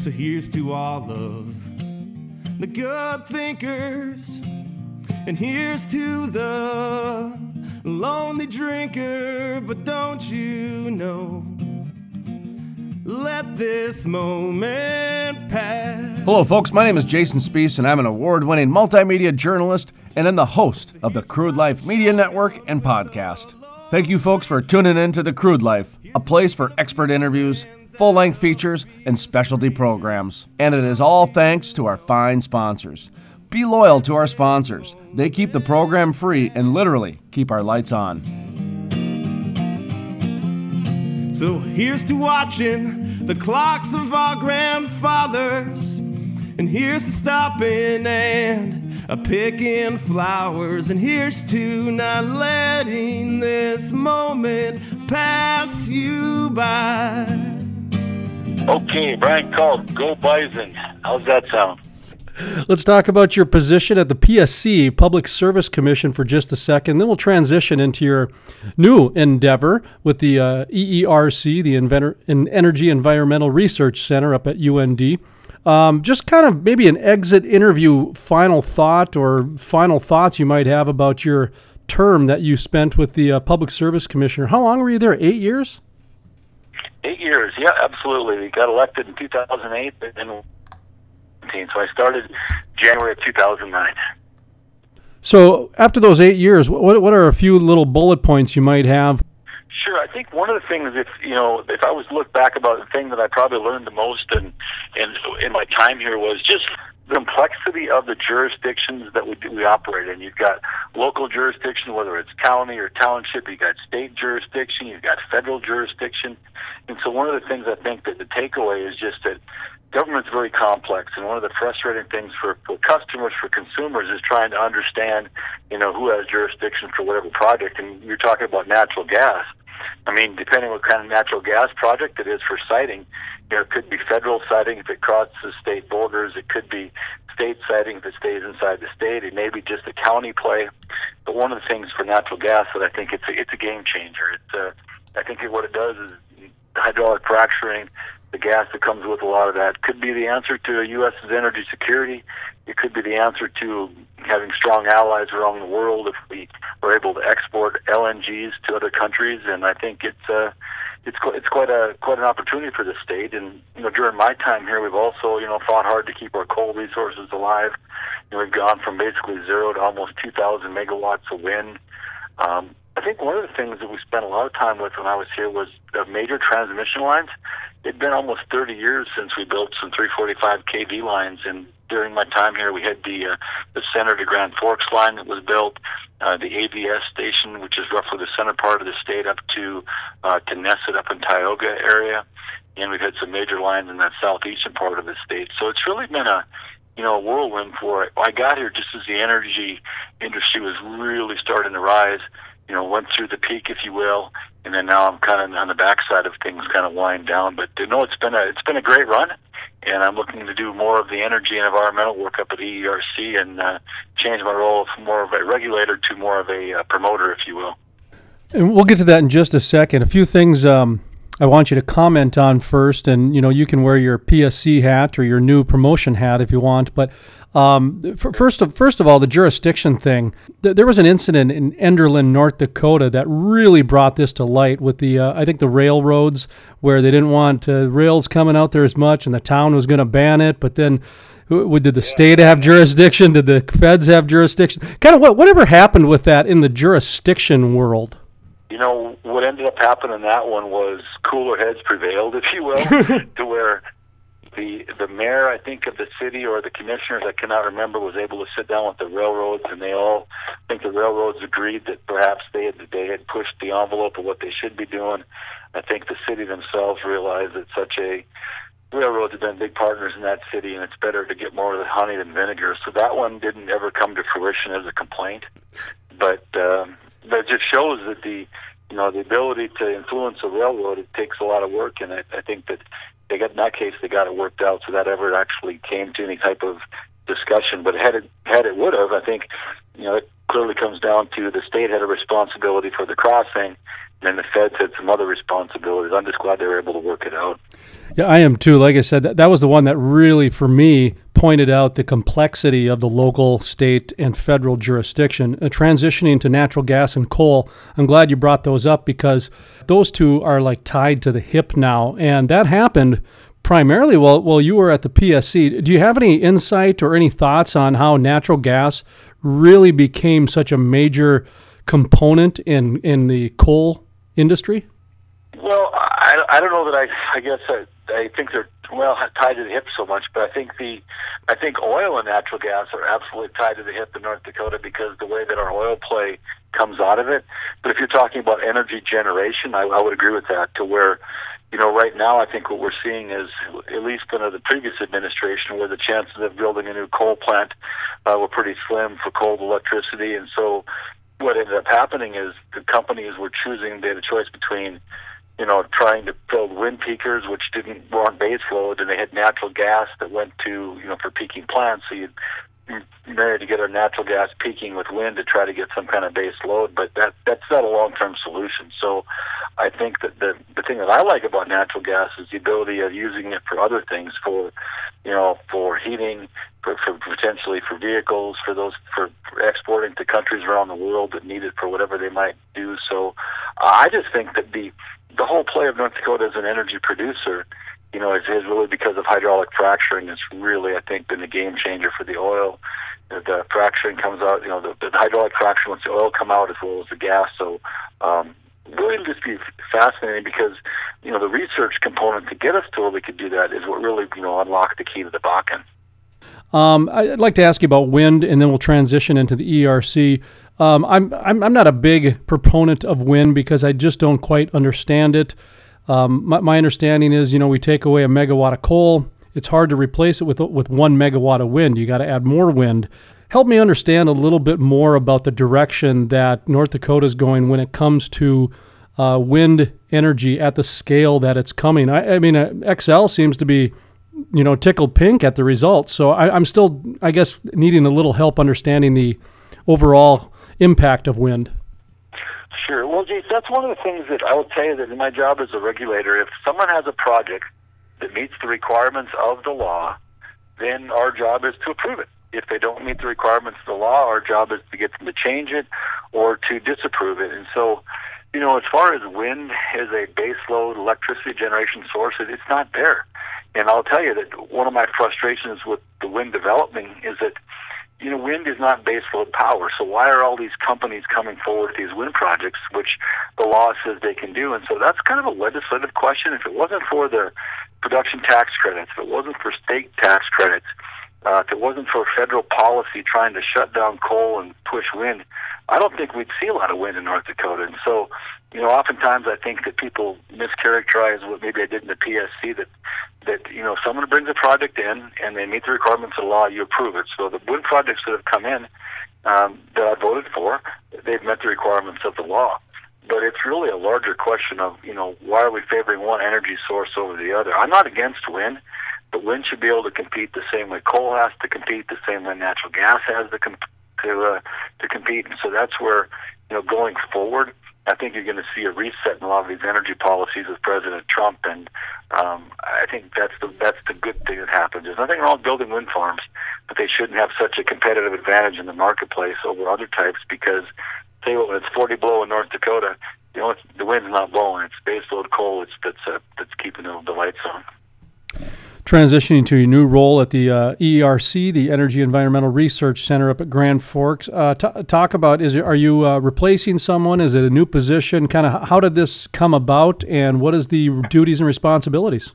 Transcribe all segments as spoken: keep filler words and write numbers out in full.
So here's to all of the good thinkers, and here's to the lonely drinker. But don't you know, let this moment pass. Hello, folks. My name is Jason Spees, and I'm an award-winning multimedia journalist and I'm the host of the Crude Life Media Network and podcast. Thank you, folks, for tuning in to The Crude Life, a place for expert interviews, full-length features, and specialty programs. And it is all thanks to our fine sponsors. Be loyal to our sponsors. They keep the program free and literally keep our lights on. So here's to watching the clocks of our grandfathers, and here's to stopping and a picking flowers, and here's to not letting this moment pass you by. Okay, Brian called. Go Bison. How's that sound? Let's talk about your position at the P S C, Public Service Commission, for just a second. Then we'll transition into your new endeavor with the uh, E E R C, the Inventor- Energy Environmental Research Center up at U N D. Um, just kind of maybe an exit interview final thought or final thoughts you might have about your term that you spent with the uh, Public Service Commissioner. How long were you there? Eight years? Eight years, yeah, absolutely. We got elected in two thousand eight, and so I started January of two thousand nine. So after those eight years, what what are a few little bullet points you might have? Sure. I think one of the things, if you know, if I was to look back about the thing that I probably learned the most in in, in my time here was just the complexity of the jurisdictions that we do, we operate in. You've got local jurisdiction, whether it's county or township. You've got state jurisdiction. You've got federal jurisdiction. And so one of the things I think that the takeaway is just that government's very complex, and one of the frustrating things for, for customers, for consumers, is trying to understand, you know, who has jurisdiction for whatever project. And you're talking about natural gas. I mean, depending on what kind of natural gas project it is for siting, you know, it could be federal siting if it crosses state borders. It could be state siting if it stays inside the state. It may be just a county play. But one of the things for natural gas that I think it's a, it's a game changer. It's uh, I think what it does is hydraulic fracturing. The gas that comes with a lot of that could be the answer to the U S's energy security. It could be the answer to having strong allies around the world if we were able to export L N Gs to other countries. And I think it's uh, it's it's quite a quite an opportunity for the state. And you know, during my time here, we've also you know fought hard to keep our coal resources alive. You know, we've gone from basically zero to almost two thousand megawatts of wind. Um, I think one of the things that we spent a lot of time with when I was here was the major transmission lines. It'd been almost thirty years since we built some three forty-five K V lines, and during my time here, we had the uh, the center to Grand Forks line that was built, uh, the A V S station, which is roughly the center part of the state, up to uh, Knesset up in Tioga area, and we've had some major lines in that southeastern part of the state. So it's really been a you know a whirlwind for it. I got here just as the energy industry was really starting to rise. You know, went through the peak, if you will, and then now I'm kind of on the backside of things, kind of wind down. But you know, it's been a it's been a great run, and I'm looking to do more of the energy and environmental work up at E E R C and uh, change my role from more of a regulator to more of a uh, promoter, if you will. And we'll get to that in just a second. A few things um, I want you to comment on first, and you know, you can wear your P S C hat or your new promotion hat if you want, but. Um, first of first of all, the jurisdiction thing. There was an incident in Enderlin, North Dakota, that really brought this to light with the uh, I think the railroads, where they didn't want uh, rails coming out there as much, and the town was going to ban it. But then, who, did the state have jurisdiction? Did the feds have jurisdiction? Kind of what whatever happened with that in the jurisdiction world. You know, what ended up happening in that one was cooler heads prevailed, if you will, to where. The the mayor, I think, of the city, or the commissioners, I cannot remember, was able to sit down with the railroads, and they all, I think the railroads agreed that perhaps they had, they had pushed the envelope of what they should be doing. I think the city themselves realized that such a, railroads have been big partners in that city, and it's better to get more of the honey than vinegar. So that one didn't ever come to fruition as a complaint. But um, that just shows that the, you know, the ability to influence a railroad, it takes a lot of work, and I, I think that they got in that case they got it worked out, so that ever actually came to any type of discussion. But had it had it would have, I think, you know, it clearly comes down to the state had a responsibility for the crossing, and the feds had some other responsibilities. I'm just glad they were able to work it out. Yeah, I am too. Like I said, that, that was the one that really, for me, pointed out the complexity of the local, state, and federal jurisdiction. Uh, transitioning to natural gas and coal, I'm glad you brought those up because those two are like tied to the hip now. And that happened primarily while, while you were at the P S C. Do you have any insight or any thoughts on how natural gas really became such a major component in, in the coal industry? Well, I, I don't know that I, I guess I, I think they're, well, tied to the hip so much, but I think the, I think oil and natural gas are absolutely tied to the hip in North Dakota because the way that our oil play comes out of it. But if you're talking about energy generation, I, I would agree with that to where, you know, right now I think what we're seeing is, at least under the previous administration, where the chances of building a new coal plant uh, were pretty slim for coal electricity. And so what ended up happening is the companies were choosing, they had a choice between, you know, trying to build wind peakers, which didn't weren't base load, and they had natural gas that went to, you know, for peaking plants. So you'd marry together natural gas peaking with wind to try to get some kind of base load, but that that's not a long-term solution. So I think that the the thing that I like about natural gas is the ability of using it for other things, for, you know, for heating, for, for potentially for vehicles, for those for, for exporting to countries around the world that need it for whatever they might do. So uh, I just think that the the whole play of North Dakota as an energy producer, you know, is, is really because of hydraulic fracturing. It's really, I think, been the game changer for the oil. The fracturing comes out, you know, the, the hydraulic fracturing lets the oil come out as well as the gas. So um, really it'll just be fascinating because, you know, the research component to get us to where we could do that is what really, you know, unlocked the key to the Bakken. Um, I'd like to ask you about wind, and then we'll transition into the E R C. Um, I'm, I'm I'm not a big proponent of wind because I just don't quite understand it. Um, my, my understanding is, you know, we take away a megawatt of coal, it's hard to replace it with with one megawatt of wind. You got to add more wind. Help me understand a little bit more about the direction that North Dakota is going when it comes to uh, wind energy at the scale that it's coming. I, I mean, uh, X L seems to be, you know, tickled pink at the results. So I, I'm still, I guess, needing a little help understanding the overall impact of wind. Sure. Well, Jace, that's one of the things that I will tell you that in my job as a regulator, if someone has a project that meets the requirements of the law, then our job is to approve it. If they don't meet the requirements of the law, our job is to get them to change it or to disapprove it. And so, you know, as far as wind as a baseload electricity generation source, it's not there. And I'll tell you that one of my frustrations with the wind development is that, you know, wind is not baseload power. So why are all these companies coming forward with these wind projects, which the law says they can do? And so that's kind of a legislative question. If it wasn't for the production tax credits, if it wasn't for state tax credits, uh, if it wasn't for federal policy trying to shut down coal and push wind, I don't think we'd see a lot of wind in North Dakota. And so, you know, oftentimes I think that people mischaracterize what maybe I did in the P S C, that, that you know, someone brings a project in and they meet the requirements of the law, you approve it. So the wind projects that have come in um, that I voted for, they've met the requirements of the law. But it's really a larger question of, you know, why are we favoring one energy source over the other? I'm not against wind, but wind should be able to compete the same way coal has to compete, the same way natural gas has to compete. To, uh, to compete. And so that's where, you know, going forward, I think you're going to see a reset in a lot of these energy policies with President Trump. And um, I think that's the that's the good thing that happens. There's nothing wrong with building wind farms, but they shouldn't have such a competitive advantage in the marketplace over other types because, tell you what, when it's forty below in North Dakota, you know, it's, the wind's not blowing. It's baseload coal it's, that's, uh, that's keeping the, the lights on. Transitioning to your new role at the uh, E R C, the Energy Environmental Research Center up at Grand Forks. Uh, t- talk about, is it, are you uh, replacing someone? Is it a new position? Kind of how did this come about, and what is the duties and responsibilities?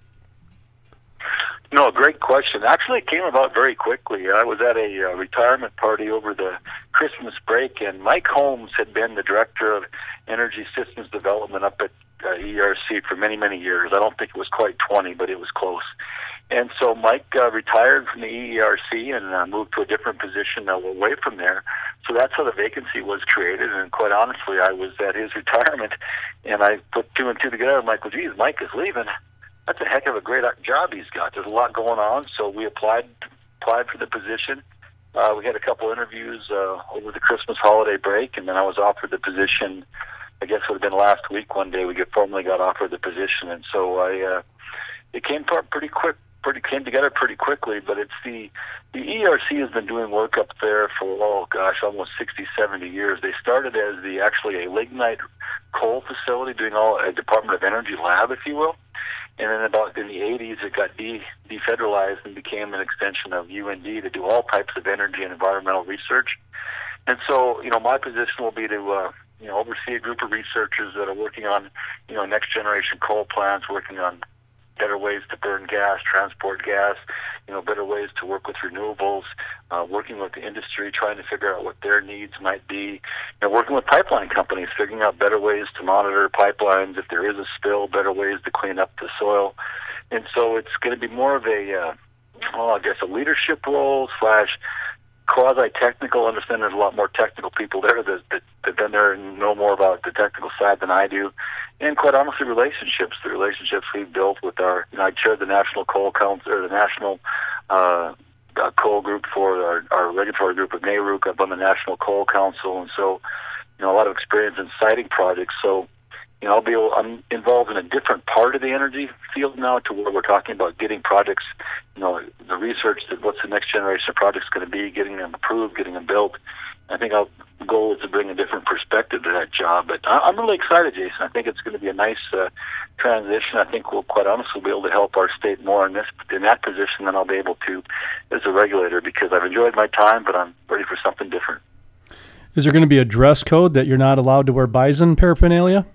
No, great question. Actually, it came about very quickly. I was at a uh, retirement party over the Christmas break, and Mike Holmes had been the Director of Energy Systems Development up at uh, E R C for many, many years. I don't think it was quite twenty, but it was close. And so Mike uh, retired from the E E R C and uh, moved to a different position uh, away from there. So that's how the vacancy was created. And quite honestly, I was at his retirement, and I put two and two together. I'm like, well, geez, Mike is leaving. That's a heck of a great job he's got. There's a lot going on. So we applied applied for the position. Uh, we had a couple interviews uh, over the Christmas holiday break, and then I was offered the position I guess it would have been last week one day we get formally got offered the position. And so I, uh, it came part pretty quick, pretty came together pretty quickly, but it's the, the E R C has been doing work up there for, oh gosh, almost sixty, seventy years. They started as the, actually a lignite coal facility doing all, a Department of Energy lab, if you will. And then about in the eighties, it got de- defederalized and became an extension of U N D to do all types of energy and environmental research. And so, you know, my position will be to, uh, you know, oversee a group of researchers that are working on, you know, next generation coal plants, working on better ways to burn gas, transport gas, you know, better ways to work with renewables, uh, working with the industry, trying to figure out what their needs might be, you know, working with pipeline companies, figuring out better ways to monitor pipelines if there is a spill, better ways to clean up the soil. And so it's going to be more of a, uh, well, I guess a leadership role slash quasi-technical. I understand there's a lot more technical people there that, that, that have been there and know more about the technical side than I do. And quite honestly, relationships, the relationships we've built with our, you know, I chair the National Coal Council, or the National uh, uh, Coal Group for our, our regulatory group at NARUC. I've on the National Coal Council, and so, you know, a lot of experience in siting projects. So, you know, I'll be able, I'm involved in a different part of the energy field now, to where we're talking about getting projects, you know, the research that what's the next generation of projects going to be, getting them approved, getting them built. I think our goal is to bring a different perspective to that job. But I, I'm really excited, Jason. I think it's going to be a nice uh, transition. I think we'll, quite honestly, be able to help our state more in this in that position than I'll be able to as a regulator, because I've enjoyed my time, but I'm ready for something different. Is there going to be a dress code that you're not allowed to wear bison paraphernalia?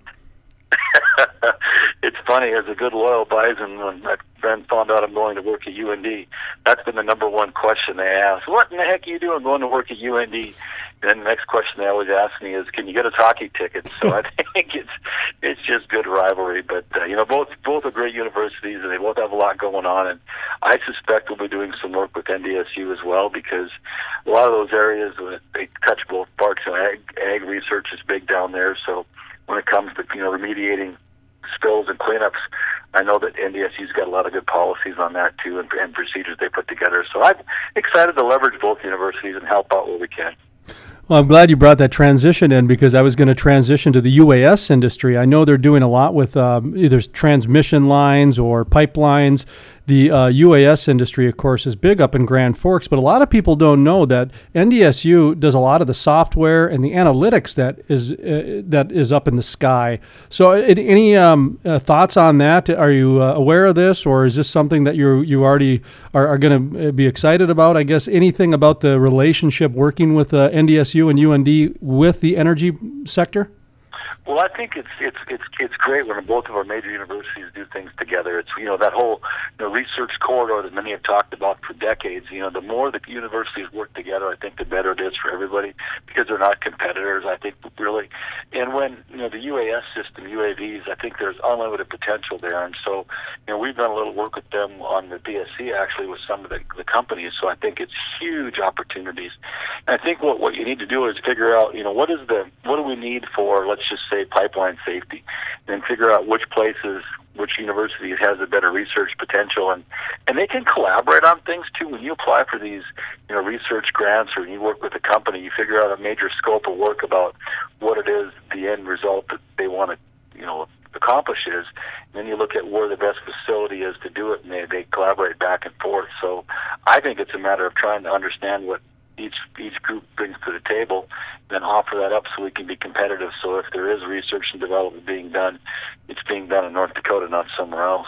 It's funny, as a good loyal bison, when my friend found out I'm going to work at U N D, that's been the number one question they ask. What in the heck are you doing going to work at U N D? And then the next question they always ask me is, can you get us hockey tickets? So I think it's it's just good rivalry. But, uh, you know, both both are great universities, and they both have a lot going on. And I suspect we'll be doing some work with N D S U as well, because a lot of those areas, they touch both parts. You know, ag, ag research is big down there. So when it comes to, you know, remediating spills and cleanups, I know that N D S U's got a lot of good policies on that too, and, and procedures they put together. So I'm excited to leverage both universities and help out where we can. Well, I'm glad you brought that transition in, because I was going to transition to the U A S industry. I know they're doing a lot with um, either transmission lines or pipelines. The uh, U A S industry, of course, is big up in Grand Forks, but a lot of people don't know that N D S U does a lot of the software and the analytics that is uh, that is up in the sky. So, uh, any um, uh, thoughts on that? Are you uh, aware of this, or is this something that you you already are, are going to be excited about? I guess anything about the relationship working with uh, N D S U and U N D with the energy sector? Well, I think it's it's it's it's great when both of our major universities do things together. It's, you know, that whole, you know, research corridor that many have talked about for decades. You know, the more the universities work together, I think the better it is for everybody, because they're not competitors, I think, really. And when, you know, the U A S system, U A Vs, I think there's unlimited potential there. And so, you know, we've done a little work with them on the P S C, actually, with some of the, the companies. So I think it's huge opportunities. And I think what, what you need to do is figure out, you know, what is the what do we need for, let's just say, pipeline safety, and figure out which places, which universities has a better research potential, and and they can collaborate on things too. When you apply for these, you know, research grants, or you work with a company, you figure out a major scope of work about what it is, the end result that they want to, you know, accomplish is, and then you look at where the best facility is to do it, and they, they collaborate back and forth. So I think it's a matter of trying to understand what each each group brings to the table, then offer that up so we can be competitive. So if there is research and development being done, it's being done in North Dakota, not somewhere else.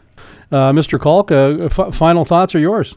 Uh, Mister Kalk, uh, f- final thoughts are yours.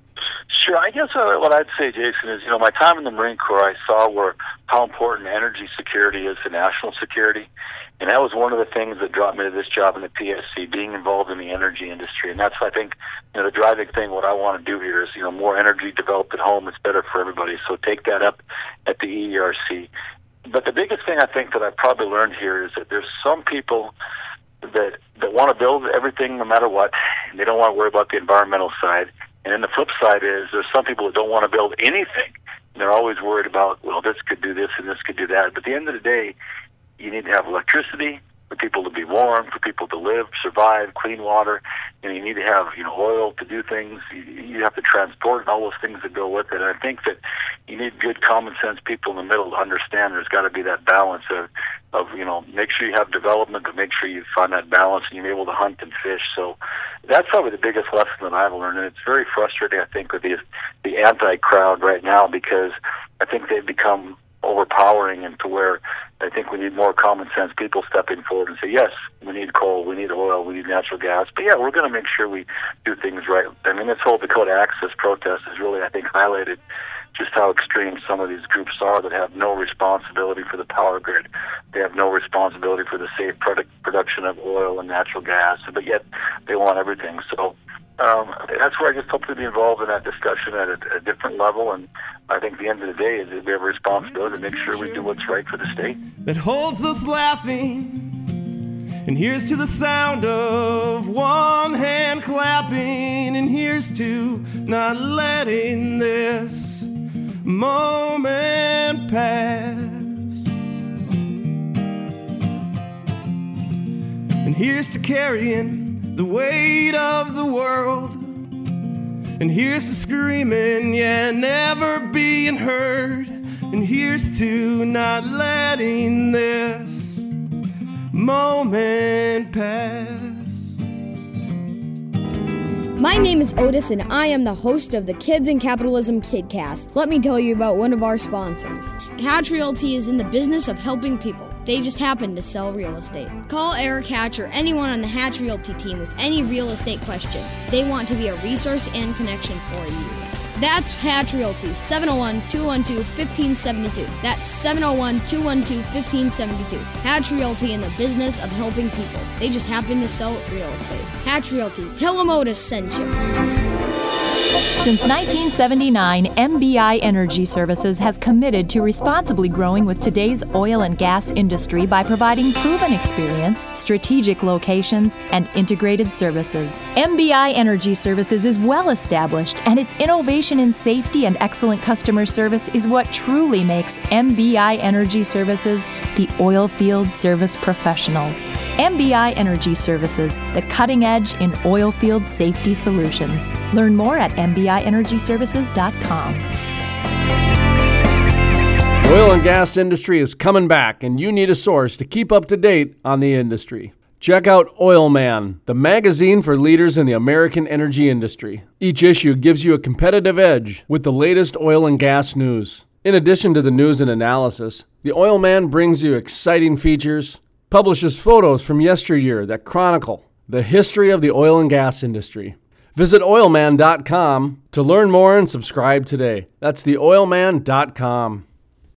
Sure. I guess uh, what I'd say, Jason, is, you know, my time in the Marine Corps, I saw where how important energy security is to national security. And that was one of the things that brought me to this job in the P S C, being involved in the energy industry. And that's, I think, you know, the driving thing, what I want to do here is, you know, more energy developed at home. It's better for everybody. So take that up at the E R C. But the biggest thing I think that I've probably learned here is that there's some people that, that want to build everything no matter what, and they don't want to worry about the environmental side. And then the flip side is there's some people that don't want to build anything. And they're always worried about, well, this could do this and this could do that. But at the end of the day, you need to have electricity, for people to be warm, for people to live, survive, clean water. And you need to have, you know, oil to do things. You, you have to transport and all those things that go with it. And I think that you need good common sense people in the middle to understand there's got to be that balance of, of, you know, make sure you have development, but make sure you find that balance and you're able to hunt and fish. So that's probably the biggest lesson that I've learned. And it's very frustrating, I think, with the, the anti-crowd right now, because I think they've become overpowering, and to where I think we need more common sense people stepping forward and say, yes, we need coal, we need oil, we need natural gas, but yeah, we're going to make sure we do things right. I mean, this whole Dakota Access protest has really, I think, highlighted just how extreme some of these groups are that have no responsibility for the power grid. They have no responsibility for the safe product, production of oil and natural gas, but yet they want everything. So Um, that's where I just hope to be involved in that discussion at a, a different level, and I think at the end of the day is that we have a responsibility to make sure we do what's right for the state. That holds us laughing, and here's to the sound of one hand clapping, and here's to not letting this moment pass. And here's to carrying the weight of the world, and here's to screaming, yeah, never being heard, and here's to not letting this moment pass. My name is Otis, and I am the host of the Kids in Capitalism KidCast. Let me tell you about one of our sponsors. Hatch Realty is in the business of helping people. They just happen to sell real estate. Call Eric Hatch or anyone on the Hatch Realty team with any real estate question. They want to be a resource and connection for you. That's Hatch Realty, seven oh one, two one two, one five seven two. That's seven oh one, two one two, one five seven two. Hatch Realty in the business of helping people. They just happen to sell real estate. Hatch Realty. Tell them Otis sent you. Since nineteen seventy-nine, M B I Energy Services has committed to responsibly growing with today's oil and gas industry by providing proven experience, strategic locations, and integrated services. M B I Energy Services is well established, and its innovation in safety and excellent customer service is what truly makes M B I Energy Services the oil field service professionals. M B I Energy Services, the cutting edge in oil field safety solutions. Learn more at M B I energy services dot com. The oil and gas industry is coming back, and you need a source to keep up to date on the industry. Check out Oil Man, the magazine for leaders in the American energy industry. Each issue gives you a competitive edge with the latest oil and gas news. In addition to the news and analysis, the Oil Man brings you exciting features, publishes photos from yesteryear that chronicle the history of the oil and gas industry. Visit oil man dot com to learn more and subscribe today. That's the oil man dot com.